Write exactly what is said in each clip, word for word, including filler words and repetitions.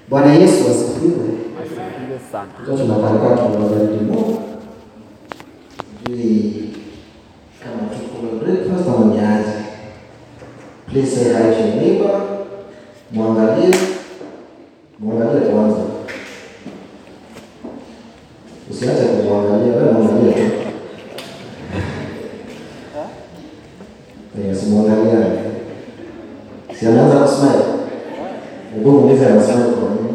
Bwana Yesu asifiwe. Asifiwe sana. Sasa tunataka tunabariki Mungu. Jui kama tuko breakfast au nyaji. Please say hi to your neighbor. Mwangalie. Mwangalie kwanza. Usiache kumwangalia, wewe mwangalie tu. Yes, mwangalia. Si anaanza kusmile. Hebu muulize anasmile kwa nini?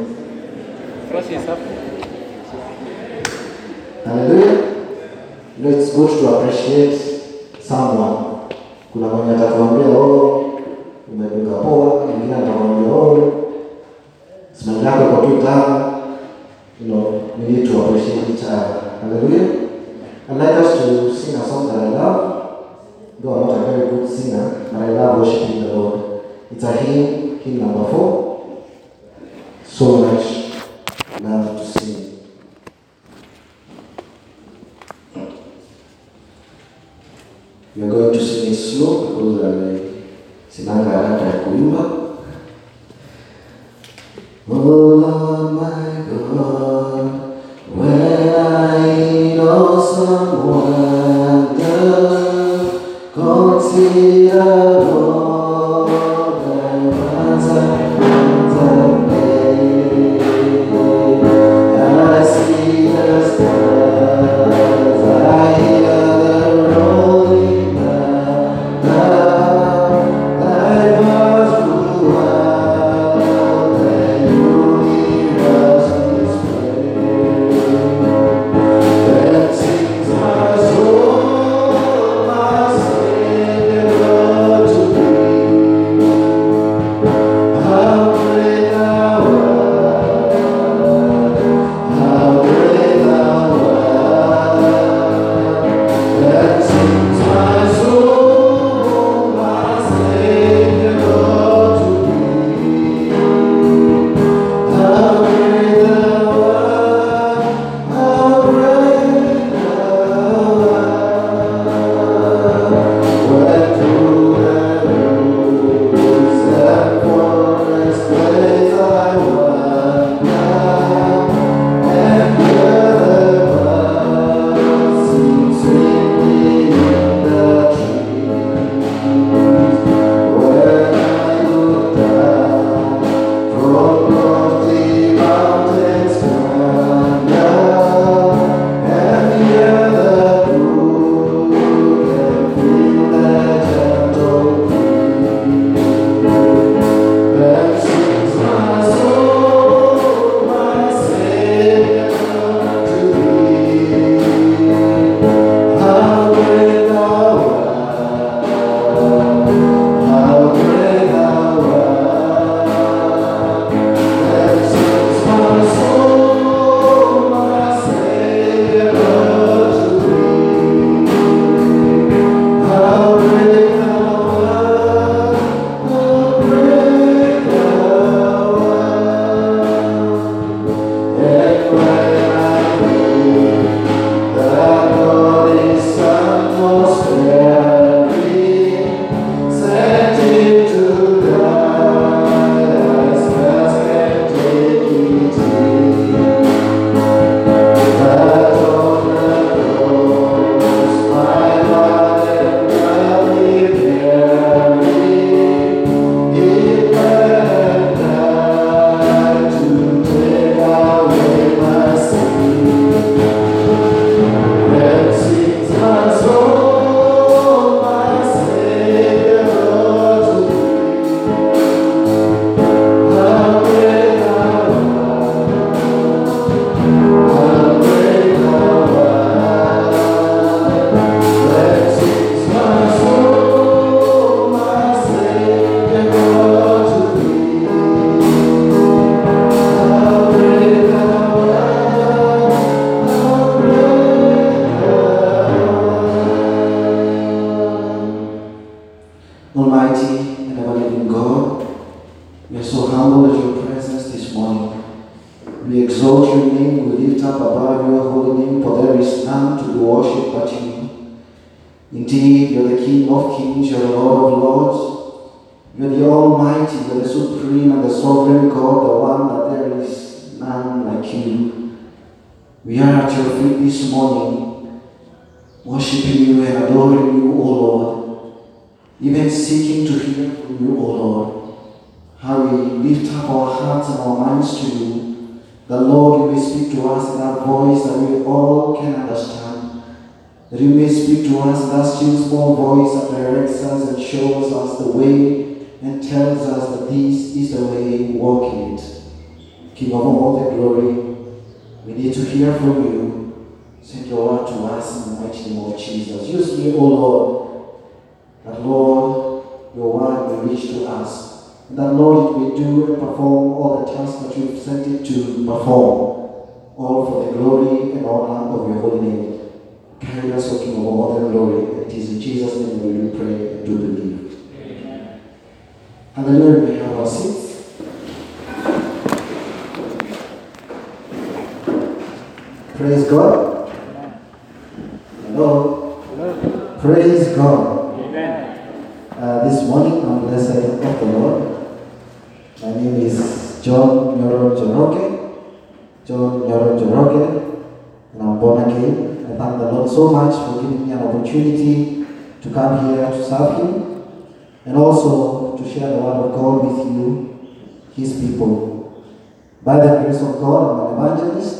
Hallelujah. You know, it's good to appreciate someone. Kuna mwenye atakwambia oh, umedunga poa, mwingine atakwambia oh, smile yako iko tu tamu. You know, we need to appreciate each other. Hallelujah. I'd like us to sing a song that I love. Though I'm not a very good singer, but I love worshiping the Lord. It's a hymn, hymn number four. So much love to sing. We are going to sing it slow because I sinanga haraka ya kuimba. Oh Lord my God, when I in awesome wonder consider all thy works and wonders of made. I see the stars, I hear the rolling thunder. Thy voice throughout the universe displays. Then sings my soul, my Savior, Lord, to thee. How great thou art! How great thou art! Then sings my soul, my Savior, Lord, to thee. How great thou art! How great thou art! When through the woods and forests ways I wander, and hear the birds sing sweetly in the trees. When I look down from lofty mountains yonder, and hear the brook and feel the gentle breeze, then sings my soul, my Savior, to thee. How great thou art! How great thou art! Then sings my soul, my Savior, to thee. How great thou art! How great thou art! And when I think that God is Son most fairly sent him to die as best can take it in, that on the cross my Lord and gladly buried, he bled and died to take away my sin. Then sings my soul, my Savior, Lord, to thee. How great thou art! How great thou art! Then sings my soul, my Savior, Lord, to thee. How great thou art! How great thou art! Almighty and ever-living God, we are so humble at your presence this morning. We exalt your name, we lift up above your holy name, for there is none to be worshipped but you. Indeed, you are the King of kings, you are the Lord of lords. You are the Almighty, you are the supreme and the sovereign God, the one that there is like you. We are at your feet this morning, worshiping you and adoring you, O Lord, even seeking to hear from you, O Lord. How we lift up our hearts and our minds to you, that Lord, you may speak to us in that voice that we all can understand, that you may speak to us in that still small voice that directs us and shows us the way and tells us that this is the way, walk in it. King of all the glory, we need to hear from you. Send your word to us in the mighty name of Jesus. Use me, O Lord, that Lord, your word will reach to us. And that Lord, it may do and perform all the tasks that you've sent it to perform, all for the glory and honor of your holy name. Carry us, O King of all the glory. It is in Jesus' name we will pray and do believe. Amen. Hallelujah. We have our seats. Praise God. Hello. Hello. Praise God. Amen. Uh, this morning, I'm blessed of the Lord. My name is John Nyoro Njoroge. John Nyoro Njoroge, and I'm born again. I thank the Lord so much for giving me an opportunity to come here to serve Him, and also to share the word of God with you, His people. By the grace of God, I'm an evangelist.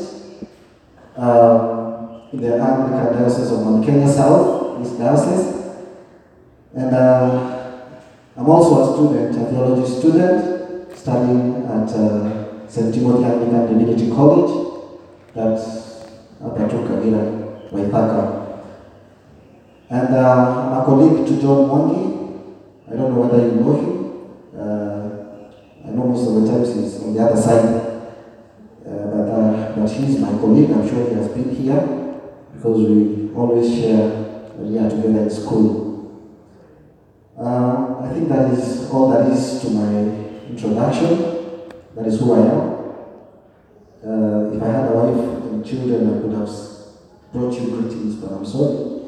Um, in the Anglican Diocese of Mount Kenya South, this diocese. And uh, I'm also a student, a theology student, studying at uh, Saint Timothy Anglican Divinity College, that's up at Kagira, Waithaka. And uh, I'm a colleague to John Mwangi. I don't know whether you know him. Uh, I know most of the times he's on the other side. Uh, but, uh, but he's my colleague. I'm sure he has been here because we always share when we are together in school. Uh, I think that is all that is to my introduction. That is who I am. Uh, if I had a wife and children, I could have brought you greetings, but I'm sorry.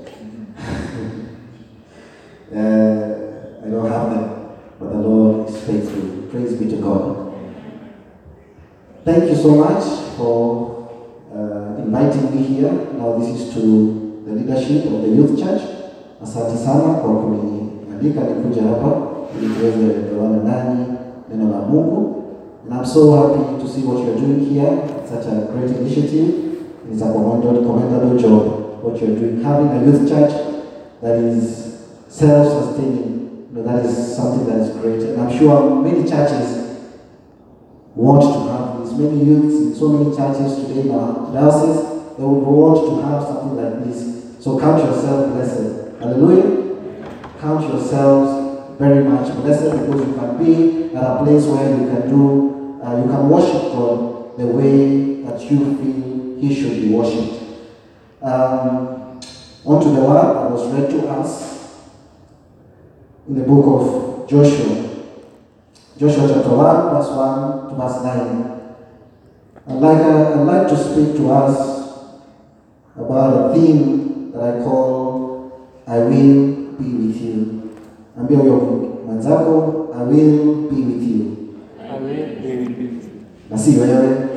uh, I don't have them, but the Lord is faithful. Praise be to God. Thank you so much for uh, inviting me here. Now this is to the leadership of the youth church. Asante sana kwa kunialika nikuja hapa ili tuweze kuelewana nanyi neno la Mungu. And I'm so happy to see what you're doing here. It's such a great initiative. It's a commendable, commendable job what you're doing. Having a youth church that is self-sustaining, you know, that is something that is great. And I'm sure many churches want to have many youths in so many churches today in our diocese, they would want to have something like this. So count yourself blessed. Hallelujah. Count yourselves very much blessed because you can be at a place where you can do, uh, you can worship God the way that you feel He should be worshipped. Um, on to the word that was read to us in the book of Joshua. Joshua chapter one, verse one to verse nine. I'd like, uh, I'd like to speak to us about a theme that I call, I will be with you. Ambia huyo mwenzako, I will be with you. I will be with you. Na si wewe.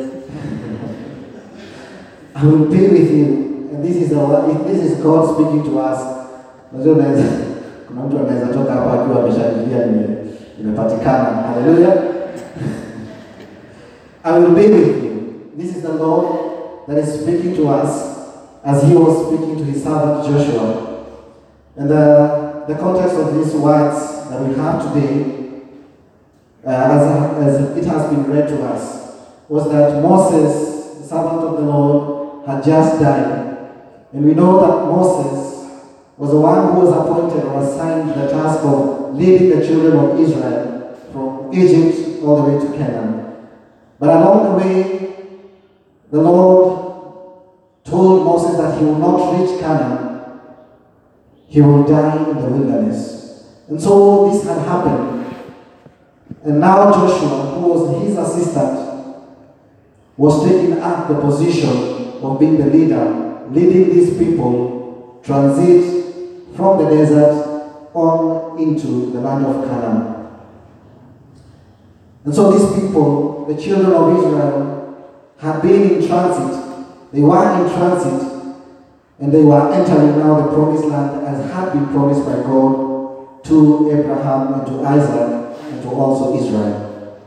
I will be with you. And this is our, if this is God speaking to us. Unajua unaweza, kuna mtu anaweza toka hapa akiwa ameshangilia nimepatikana. Hallelujah. I will be with you. This is the Lord that is speaking to us as He was speaking to His servant Joshua. And uh, the context of these words that we have today, uh, as, as it has been read to us, was that Moses, the servant of the Lord, had just died. And we know that Moses was the one who was appointed or assigned the task of leading the children of Israel from Egypt all the way to Canaan. But along the way, the Lord told Moses that he will not reach Canaan. He will die in the wilderness. And so this had happened. And now Joshua, who was his assistant, was taking up the position of being the leader, leading these people transit from the desert on into the land of Canaan. And so these people, the children of Israel, had been in transit. They were in transit, and they were entering now the promised land as had been promised by God to Abraham and to Isaac and to also Israel.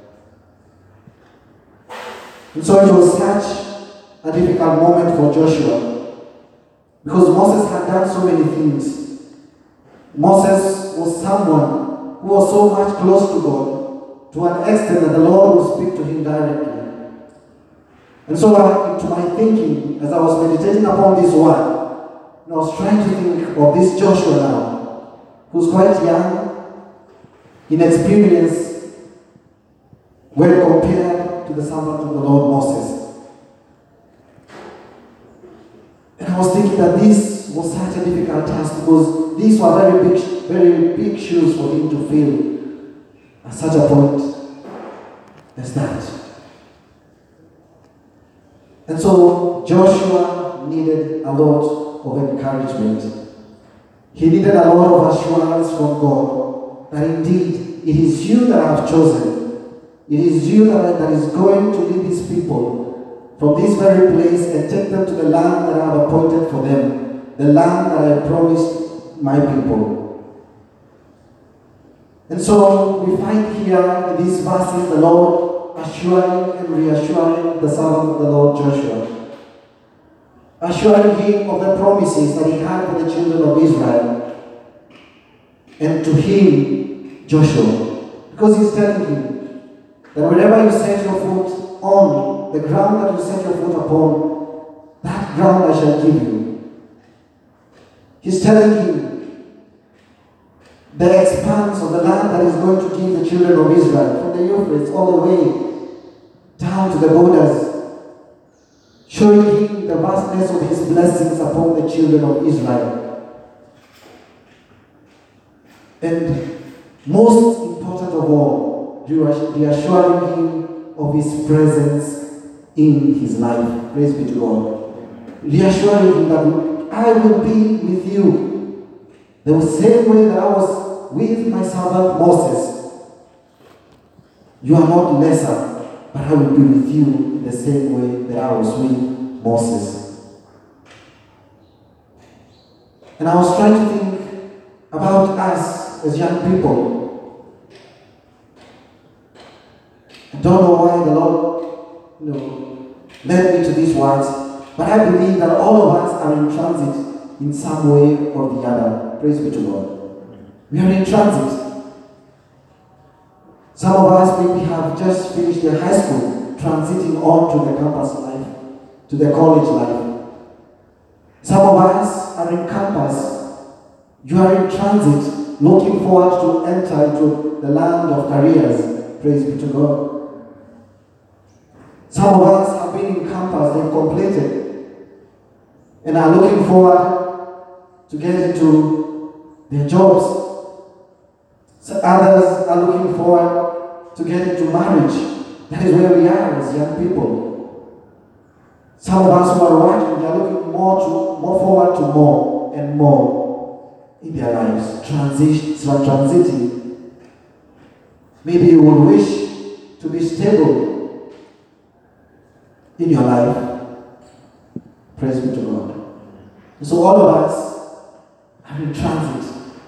And so it was such a difficult moment for Joshua, because Moses had done so many things. Moses was someone who was so much close to God, to an extent that the Lord would speak to him directly. And so uh, into my thinking, as I was meditating upon this word, and I was trying to think of this Joshua now, who's quite young, inexperienced, when compared to the servant of the Lord Moses. And I was thinking that this was such a difficult task, because these were very big, very big shoes for him to fill at such a point as that. And so Joshua needed a lot of encouragement. He needed a lot of assurance from God that indeed it is you that I have chosen. It is you that, that is going to lead these people from this very place and take them to the land that I have appointed for them, the land that I have promised my people. And so we find here in these verses the Lord assuring and reassuring the servant of the Lord Joshua, assuring him of the promises that he had for the children of Israel, and to him, Joshua, because he's telling him that wherever you set your foot on, the ground that you set your foot upon, that ground I shall give you. He's telling him the expanse of the land that is going to give the children of Israel, from the Euphrates all the way down to the borders, showing him the vastness of his blessings upon the children of Israel. And most important of all, reassuring him of his presence in his life. Praise be to God. Reassuring him that I will be with you the same way that I was with my servant Moses. You are not lesser, but I will be with you the same way that I was with Moses. And I was trying to think about us as young people. I don't know why the Lord, you know, led me to these words, but I believe that all of us are in transit in some way or the other. Praise be to God. We are in transit. Some of us maybe have just finished their high school, transiting on to the campus life, to the college life. Some of us are in campus. You are in transit, looking forward to enter into the land of careers. Praise be to God. Some of us have been in campus, they've completed, and are looking forward to get into their jobs. So others are looking forward to get into marriage. That is where we are as young people. Some of us who are working, they are looking more to more forward to more and more in their lives. Transition, so transiting. Maybe you will wish to be stable in your life. Praise be to God. So all of us are in transit,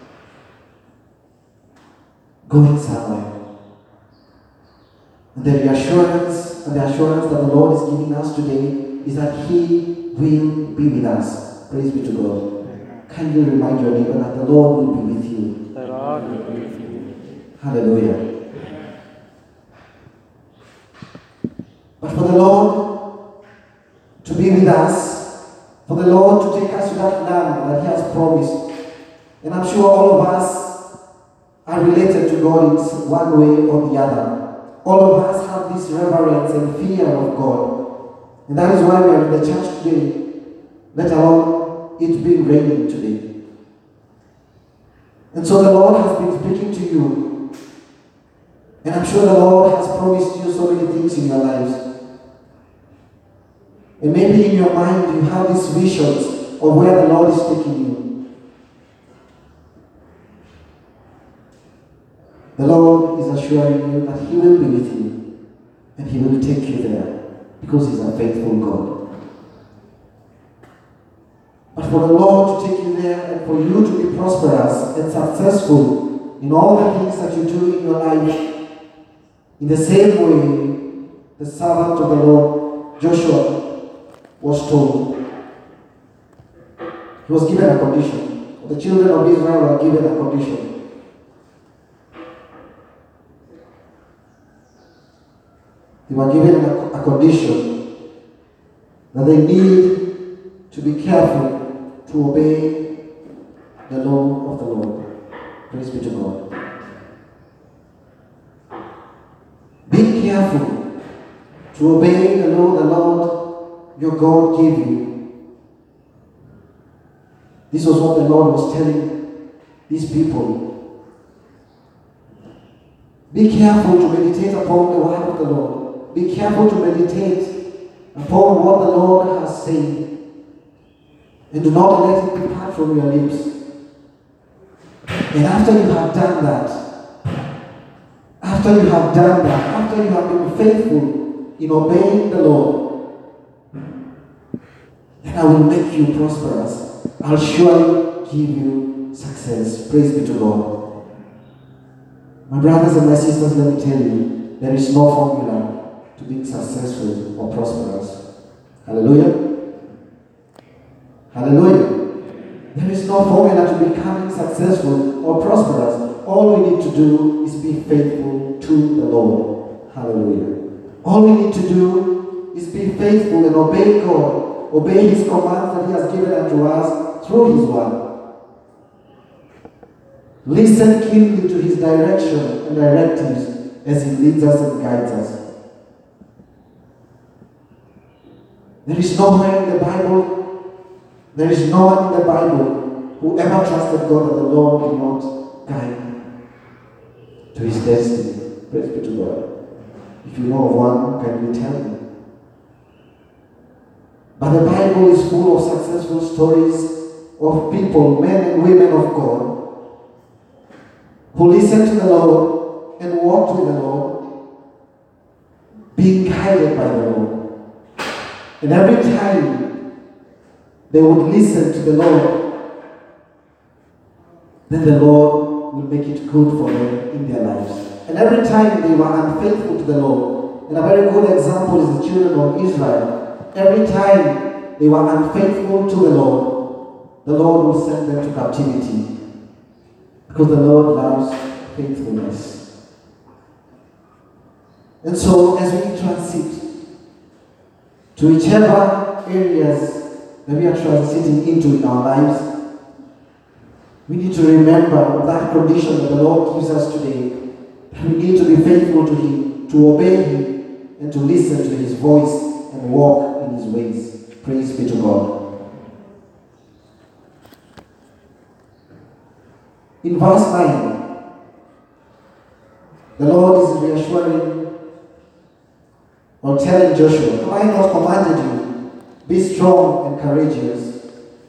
going somewhere. And the reassurance and the assurance that the Lord is giving us today is that He will be with us. Praise be to God. Can you remind your neighbor that the Lord will be with you? The Lord will be with you. Hallelujah. But for the Lord to be with us, for the Lord to take us to that land that He has promised, and I'm sure all of us are related to God in one way or the other. All of us have this reverence and fear of God. And that is why we are in the church today, let alone it being raining today. And so the Lord has been speaking to you. And I'm sure the Lord has promised you so many things in your lives. And maybe in your mind you have these visions of where the Lord is taking you. The Lord is assuring you that He will be with you and He will take you there. because He's a faithful God. But for the Lord to take you there and for you to be prosperous and successful in all the things that you do in your life, in the same way the servant of the Lord, Joshua, was told. He was given a condition. The children of Israel were given a condition. They were given a, a condition that they need to be careful to obey the law of the Lord. Praise be to God. Be careful to obey the law the Lord your God gave you. This was what the Lord was telling these people. Be careful to meditate upon the word of the Lord. Be careful to meditate upon what the Lord has said. And do not let it depart from your lips. And after you have done that, after you have done that, after you have been faithful in obeying the Lord, then I will make you prosperous. I'll surely give you success. Praise be to God. My brothers and my sisters, let me tell you, there is no formula to being successful or prosperous. Hallelujah. Hallelujah. There is no formula to becoming successful or prosperous. All we need to do is be faithful to the Lord. Hallelujah. All we need to do is be faithful and obey God. Obey His commands that He has given unto us through His word. Listen keenly to His direction and directives as He leads us and guides us. There is nowhere in the Bible There is no one in the Bible who ever trusted God that the Lord did not guide to his destiny. Praise be to God. If you know of one, can you tell me? But the Bible is full of successful stories of people, men and women of God, who listened to the Lord and walked with the Lord, being guided by the Lord. And every time they would listen to the Lord, then the Lord will make it good for them in their lives. And every time they were unfaithful to the Lord, and a very good example is the children of Israel, every time they were unfaithful to the Lord, the Lord will send them to captivity. Because the Lord loves faithfulness. And so as we transit to whichever areas that we are transiting into in our lives, we need to remember that condition that the Lord gives us today. We need to be faithful to Him, to obey Him, and to listen to His voice and walk in His ways. Praise be to God. In verse nine, the Lord is reassuring or telling Joshua, "Have I not commanded you? Be strong and courageous.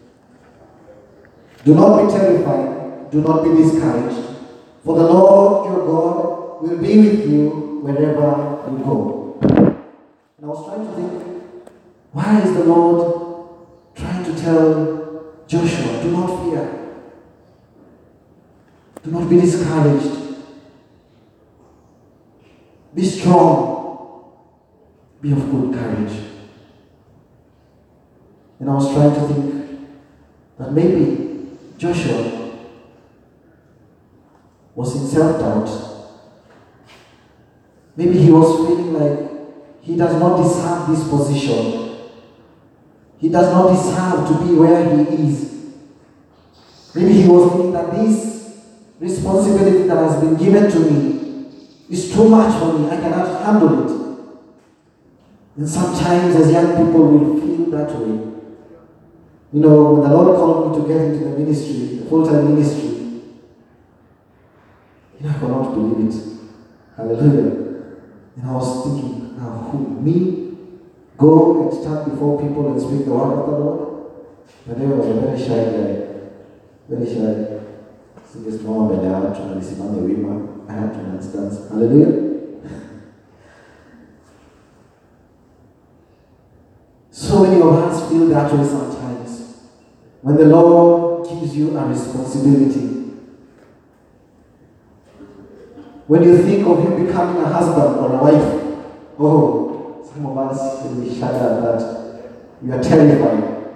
Do not be terrified. Do not be discouraged. For the Lord your God will be with you wherever you go." And I was trying to think, why is the Lord trying to tell Joshua, do not fear. Do not be discouraged. Be strong. Be of good courage. And I was trying to think that maybe Joshua was in self-doubt. Maybe he was feeling like he does not deserve this position. He does not deserve to be where he is. Maybe he was thinking that this responsibility that has been given to me is too much for me. I cannot handle it. And sometimes as young people will feel that way. You know, when the Lord called me to get into the ministry, the full-time ministry, you know, I could not believe it. Hallelujah. And I was thinking, now who? Me? Go and stand before people and speak the word of the Lord? But I was a very shy guy. Very shy. So this moment I had to listen the women. I had to dance. Hallelujah. So many of us feel that way sometimes. When the Lord gives you a responsibility, when you think of you becoming a husband or a wife, oh, some of us will be shudder at that. We are terrified.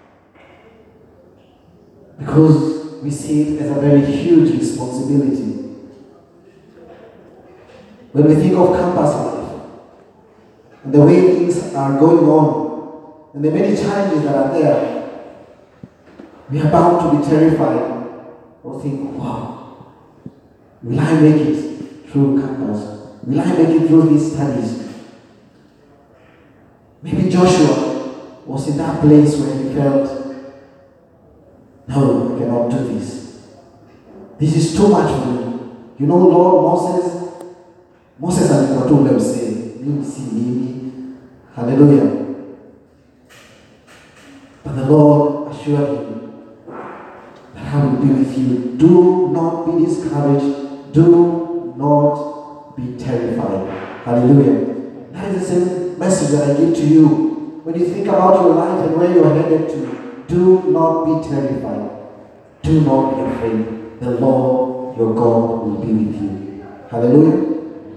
Because we see it as a very huge responsibility. When we think of campus life, and the way things are going on, and the many challenges that are there, we are bound to be terrified or think, wow, will I make it through campus? Will I make it through these studies? Maybe Joshua was in that place where he felt, no, I cannot do this. This is too much for me. You know, Lord, Moses, Moses alikuwa tu ule msee, mimi si mimi. Hallelujah. But the Lord assured him that I will be with you. Do not be discouraged. Do not be terrified. Hallelujah. That is the same message that I give to you. When you think about your life and where you are headed to, do not be terrified. Do not be afraid. The Lord your God will be with you. Hallelujah.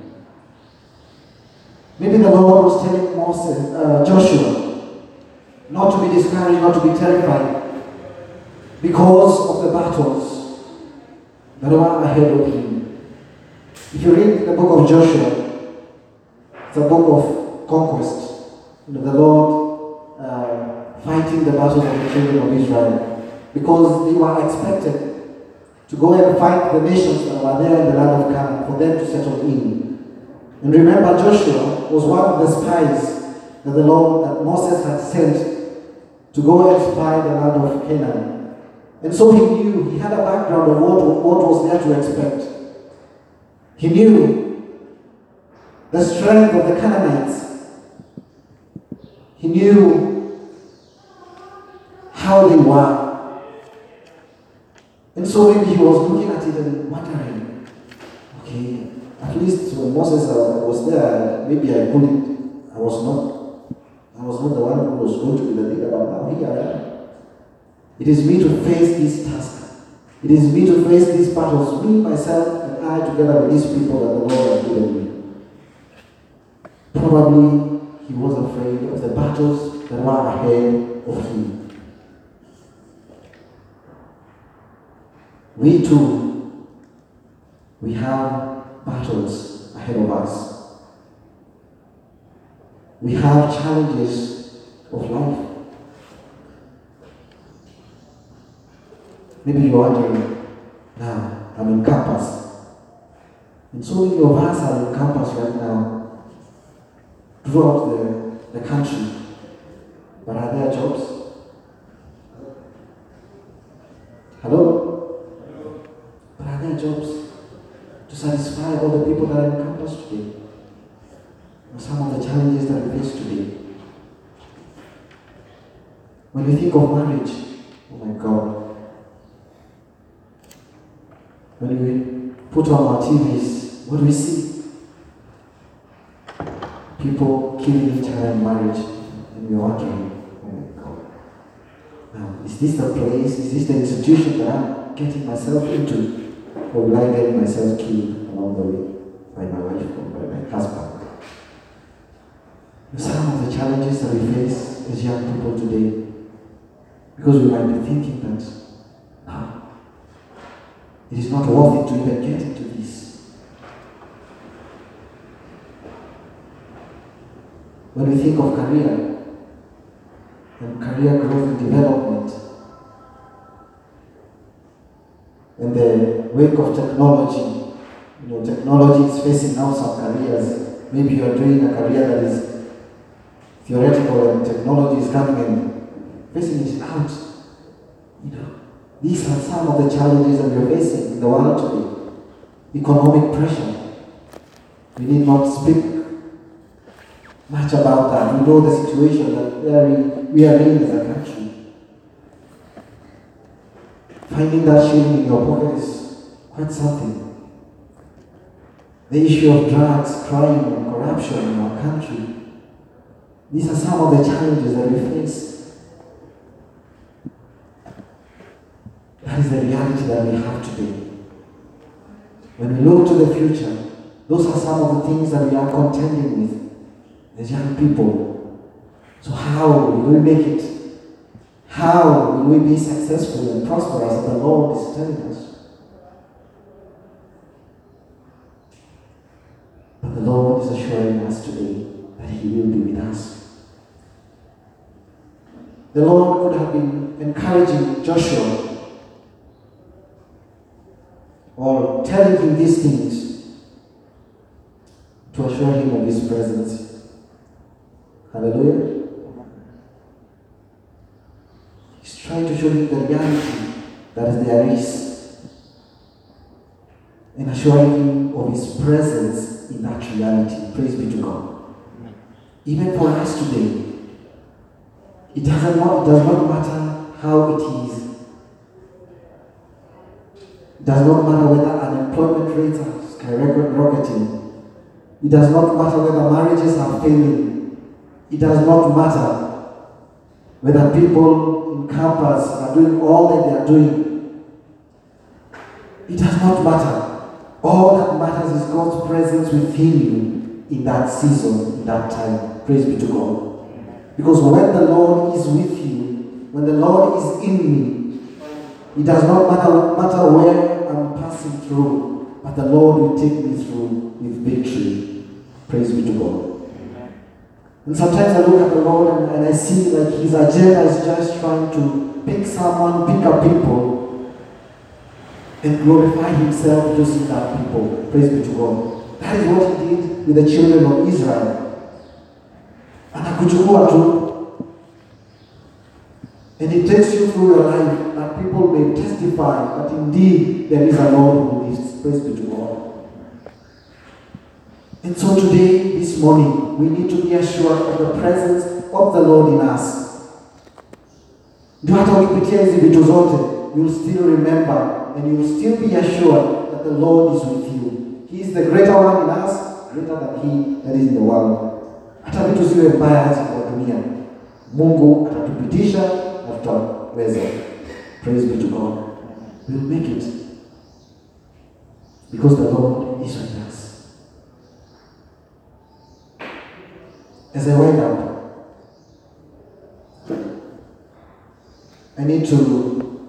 Maybe the Lord was telling Moses, uh, Joshua, not to be discouraged, not to be terrified, because of the battles that are ahead of him. If you read the book of Joshua, it's a book of conquest. You know, the Lord uh, fighting the battles of the children of Israel, because they were expected to go and fight the nations that were there in the land of Canaan for them to settle in. And remember, Joshua was one of the spies that the Lord, that Moses had sent to go and spy the land of Canaan. And so he knew, he had a background of what, what was there to expect. He knew the strength of the Canaanites. He knew how they were. And so maybe he was looking at it and wondering, okay, at least when Moses uh, was there, maybe I couldn't, I was not, I was not the one who was going to be the leader, but now here I am. It is me to face this task. It is me to face these battles, me, myself, and I, together with these people that the Lord has given me. Probably he was afraid of the battles that were ahead of him. We too, we have battles ahead of us. We have challenges of life. Maybe you're wondering, now, I'm in campus. And so many of us are in campus right now, throughout the, the country. But are there jobs? Hello? But are there jobs to satisfy all the people that are in campus today? Or some of the challenges that we face today? When we think of marriage, oh my God. When we put on our T Vs, what do we see? People killing each other in marriage. And we're wondering, oh my God. Now, is this the place, is this the institution that I'm getting myself into? Or will I get myself killed along the way by my wife or by my husband? Some of the challenges that we face as young people today, because we might be thinking that, ah, it is not worth it to even get into this. When we think of career and career growth and development, in the wake of technology, you know, technology is facing now some careers. Maybe you are doing a career that is theoretical and technology is coming and facing it out. You know, these are some of the challenges that we are facing in the world today. Economic pressure. We need not speak much about that. We know the situation that we are in as a country. Finding that shilling in your pocket is quite something. The issue of drugs, crime, and corruption in our country. These are some of the challenges that we face. That is the reality that we have today. When we look to the future, those are some of the things that we are contending with as young people. So how will we make it? How will we be successful and prosperous as the Lord is telling us? But the Lord is assuring us today that He will be with us. The Lord could have been encouraging Joshua or telling him these things to assure him of His presence. Hallelujah. He's trying to show him the reality that there is and assuring him of His presence in that reality. Praise be to God. Even for us today, it doesn't it does not matter how it is. It does not matter whether unemployment rates are skyrocketing. It does not matter whether marriages are failing. It does not matter whether people in campus are doing all that they are doing. It does not matter. All that matters is God's presence within you in that season, in that time. Praise be to God. Because when the Lord is with you, when the Lord is in me, it does not matter, matter where I'm passing through, but the Lord will take me through with victory. Praise be to God. And sometimes I look at the Lord and, and I see like His agenda is just trying to pick someone, pick up people, and glorify Himself using that people. Praise be to God. That is what He did with the children of Israel. Anakuchukua tu. And He takes you through your life that people may testify that indeed there is a Lord who lives. Praise be to God. And so today, this morning, we need to be assured of the presence of the Lord in us. Ndio hata ukipitia hizi vitu zote, you will still remember and you will still be assured that the Lord is with you. He is the greater one in us, greater than He that is in the world. Hata vitu ziwe mbaya hizi kwa dunia, Mungu atatupitisha na tutaweza. Praise be to God. We will make it because the Lord is with us. As I wind up, I need to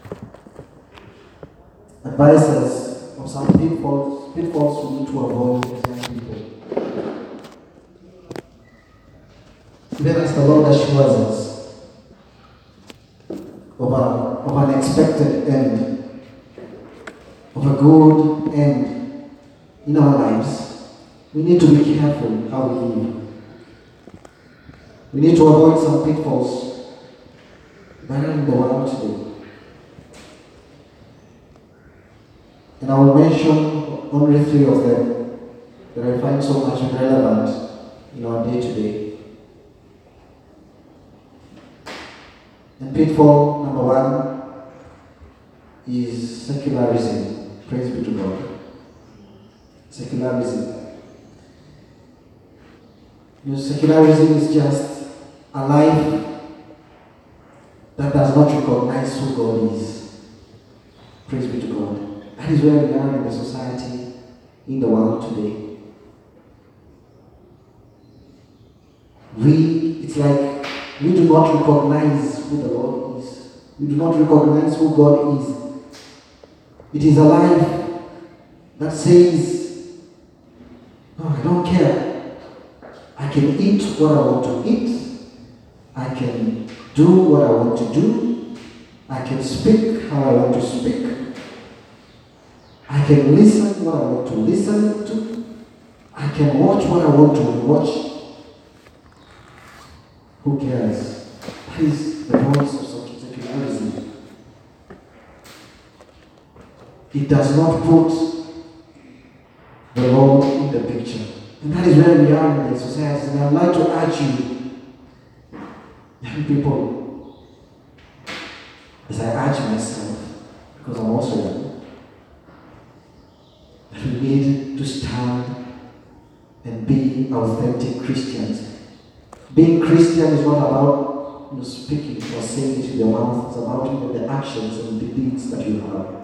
advise us of some pitfalls, pitfalls we need to avoid as young people. Even as the Lord assures us of, a, of an expected end, of a good end in our lives, we need to be careful how we live. We need to avoid some pitfalls that are in the world today. And I will mention only three of them that I find so much relevant in our day-to-day. And pitfall number one is secularism. Praise be to God. Secularism. You know, secularism is just a life that does not recognize who God is. Praise be to God. That is where we are in the society, in the world today. We, it's like we do not recognize who the Lord is. We do not recognize who God is. It is a life that says, oh, I don't care. I can eat what I want to eat. I can do what I want to do. I can speak how I want to speak. I can listen what I want to listen to. I can watch what I want to watch. Who cares? That is the voice of secularism. It does not put the Lord in the picture. And that is where we are in the society. And I would like to urge you, young people, as I urge myself, because I'm also young, that we need to stand and be authentic Christians. Being Christian is not about you know, speaking or saying it with your mouth. It's about you know, the actions and the deeds that you have.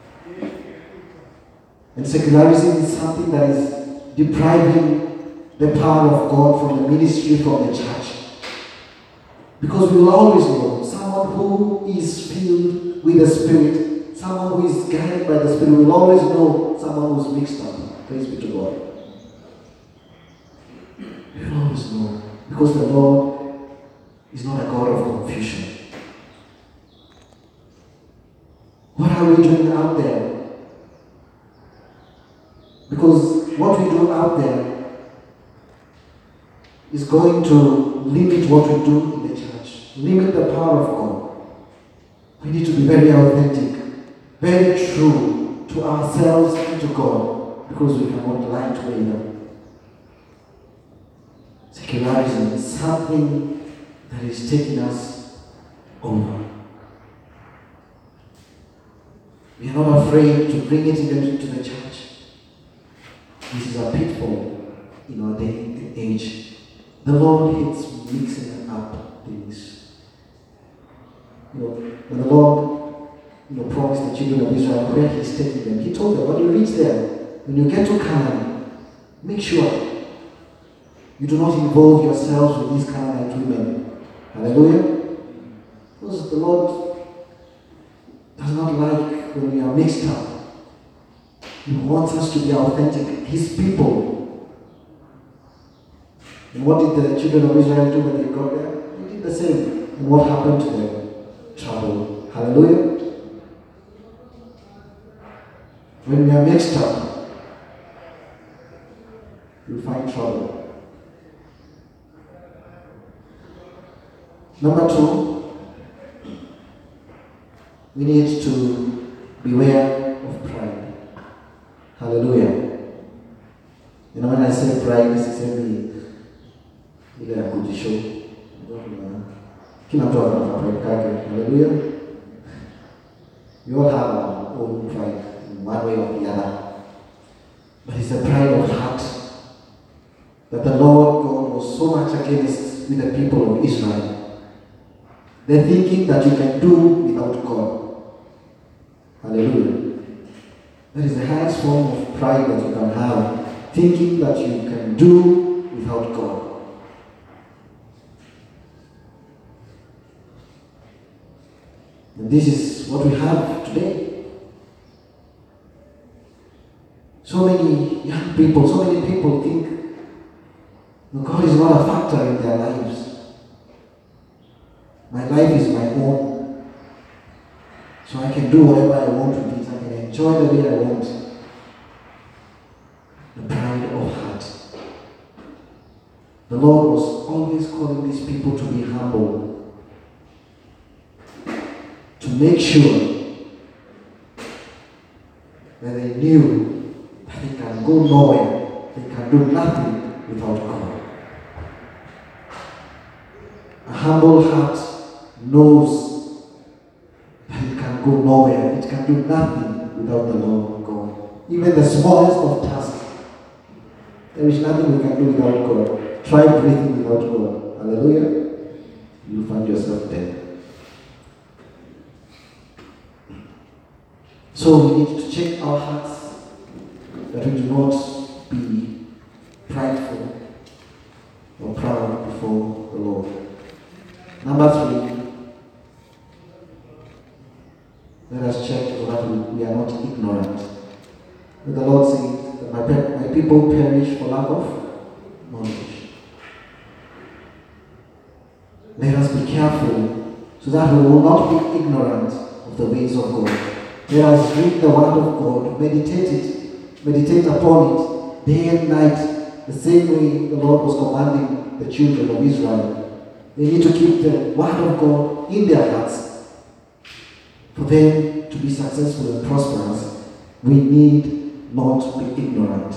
And secularism is something that is depriving the power of God from the ministry, from the church. Because we will always know someone who is filled with the Spirit, someone who is guided by the Spirit, will always know someone who's mixed up. Praise be to God. We will always know. Because the Lord is not a God of confusion. What are we doing out there? Because what we do out there is going to limit what we do in the church, limit the power of God. We need to be very authentic, very true to ourselves and to God, because we cannot lie to either. Secularism is something that is taking us over. We are not afraid to bring it into the church. This is a pitfall in our day and age. The Lord hates mixing up things. You know, when the Lord you know, promised the children of Israel where He's taking them, He told them, when you reach there, when you get to Canaan, make sure you do not involve yourselves with these Canaanite women. Hallelujah? Because the Lord does not like when we are mixed up. He wants us to be authentic, His people. And what did the children of Israel do when they got there? They did the same. And what happened to them? Trouble. Hallelujah? When we are mixed up, you'll find trouble. Number two, we need to beware of pride. Hallelujah. You know, when I say pride, sisemi ile ya kujishow. Kila mtu ana pride kake. Hallelujah. You all have our own pride in one way or the other. But it's a pride of heart that the Lord God was so much against with the people of Israel. They're thinking that you can do without God. Hallelujah. That is the highest form of pride that you can have, thinking that you can do without God. And this is what we have today. So many young people, so many people think that God is not a factor in their lives. My life is my own. So I can do whatever I want with it. I can enjoy the way I want. The pride of heart. The Lord was always calling these people to be humble. To make sure that they knew that they can go nowhere. They can do nothing without God. A humble heart knows that it can go nowhere. It can do nothing without the Lord God. Even the smallest of tasks. There is nothing we can do without God. Try breathing without God. Hallelujah. You'll find yourself dead. So we need to check our hearts that we do not be prideful or proud before the Lord. Number three, let us check so that we, we are not ignorant. The Lord says that my, pe- my people perish for lack of knowledge. Let us be careful so that we will not be ignorant of the ways of God. Let us read the word of God, meditate it, meditate upon it day and night, the same way the Lord was commanding the children of Israel. They need to keep the word of God in their hearts. For them to be successful and prosperous, we need not be ignorant.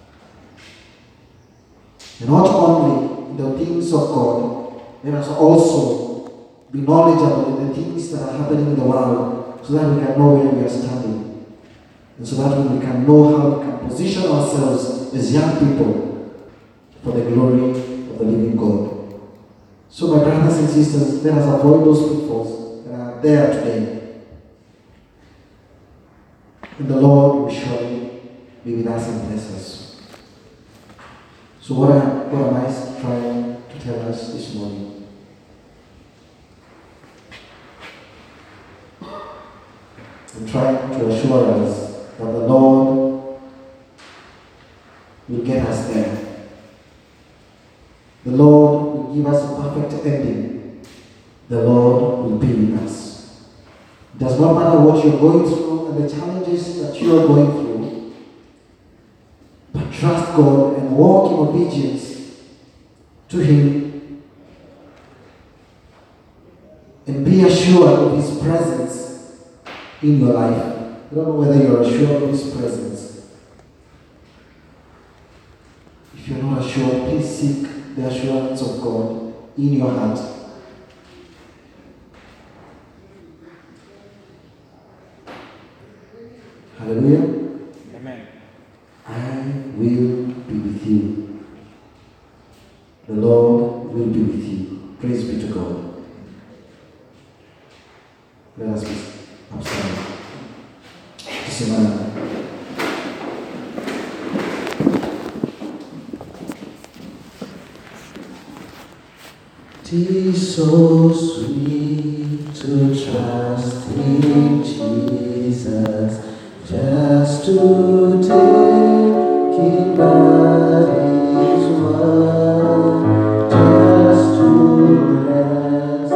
And not only in the things of God, let us also be knowledgeable in the things that are happening in the world, so that we can know where we are standing. And so that we can know how we can position ourselves as young people for the glory of the living God. sisters, let us avoid those pitfalls that are there today. And the Lord will surely be with us and bless us. So what am, what am I trying to tell us this morning? I'm trying to assure us that the Lord will get us there. The Lord will give us a perfect ending. The Lord will be with us. It does not matter what you're going through and the challenges that you are going through, but trust God and walk in obedience to Him and be assured of His presence in your life. I don't know whether you're assured of His presence. If you're not assured, please seek the assurance of God in your heart. Hallelujah. Amen. I will be with you. The Lord will be with you. Praise be to God. Let us be upstanding. Simana. Tis so sweet to trust in Jesus, just to take Him at His word, just to rest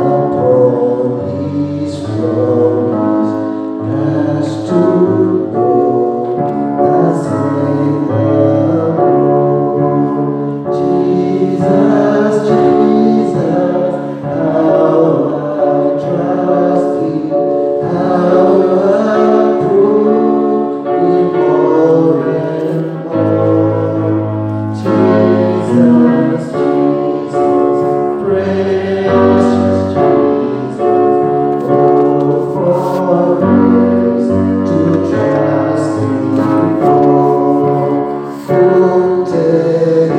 upon His promise, just to know the Savior Lord. Jesus, Jesus, how I trust Him, how I prove Him more and more. Jesus, Jesus, precious Jesus, oh, for grace to trust Him for. Who take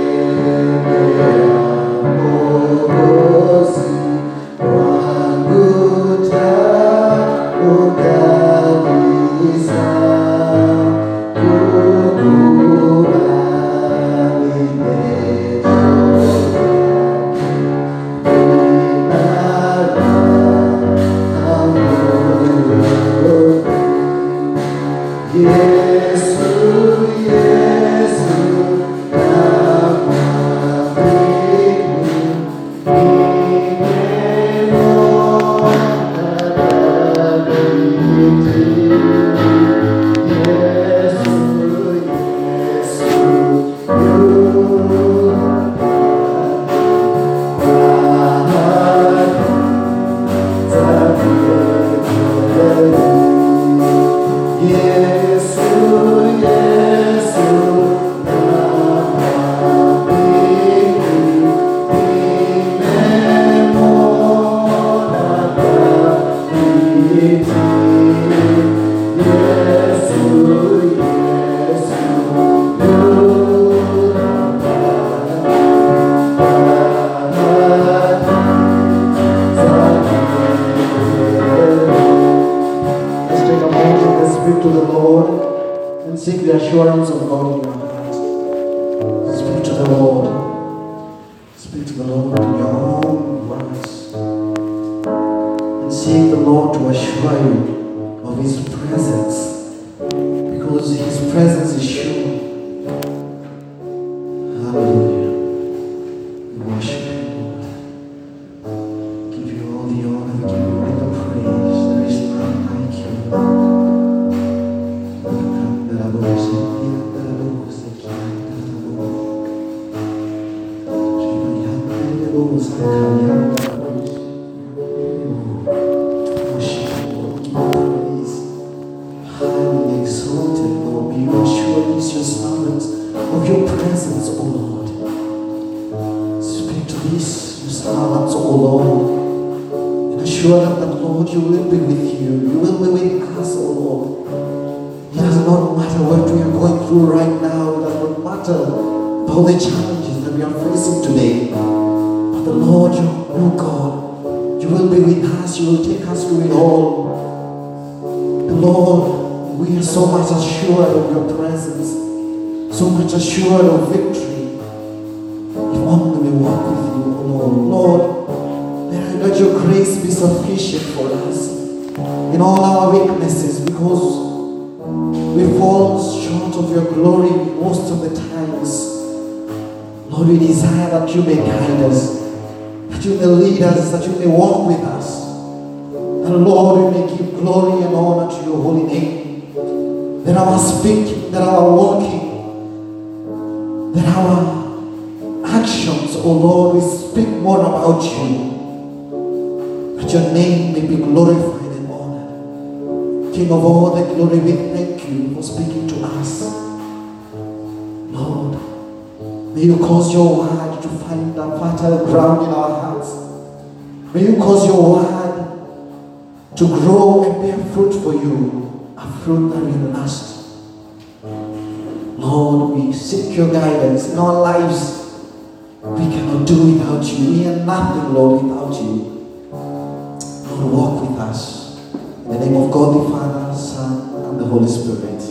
to the Lord and seek the assurance of God in your heart. Speak to the Lord. Speak to the Lord in your own words. And seek the Lord to assure you of His presence, because His presence is sure. Hallelujah. We worship you, Lord. Give you all the honor, we give you all the praise. There is none like you. Of your presence, O Lord. Speak to these your servants, O Lord, and assure them that, Lord, you will be with you. You will be with us, O Lord. It does not matter what we are going through right now. It does not matter all the challenges that we are facing today. But the Lord, you Oh God, you will be with us, you will take us through it all. Lord, we are so much assured of your presence, so much assured of victory. If only we walk with you, oh Lord. Lord, let your grace be sufficient for us in all our weaknesses, because we fall short of your glory most of the times. Lord, we desire that you may guide us, that you may lead us, that you may walk with us. And Lord, we may give glory and honor to your holy name. That our speaking, that our walking, that our actions, oh Lord, we speak more about you. That your name may be glorified and honored. King of all the glory, we thank you for speaking to us. Lord, may you cause your word to find a fertile ground in our hearts. May you cause your word to grow and bear fruit for you, a fruit that will last. Lord, we seek your guidance in our lives. We cannot do without you. We are nothing, Lord, without you. Lord, walk with us. In the name of God the Father, Son, and the Holy Spirit.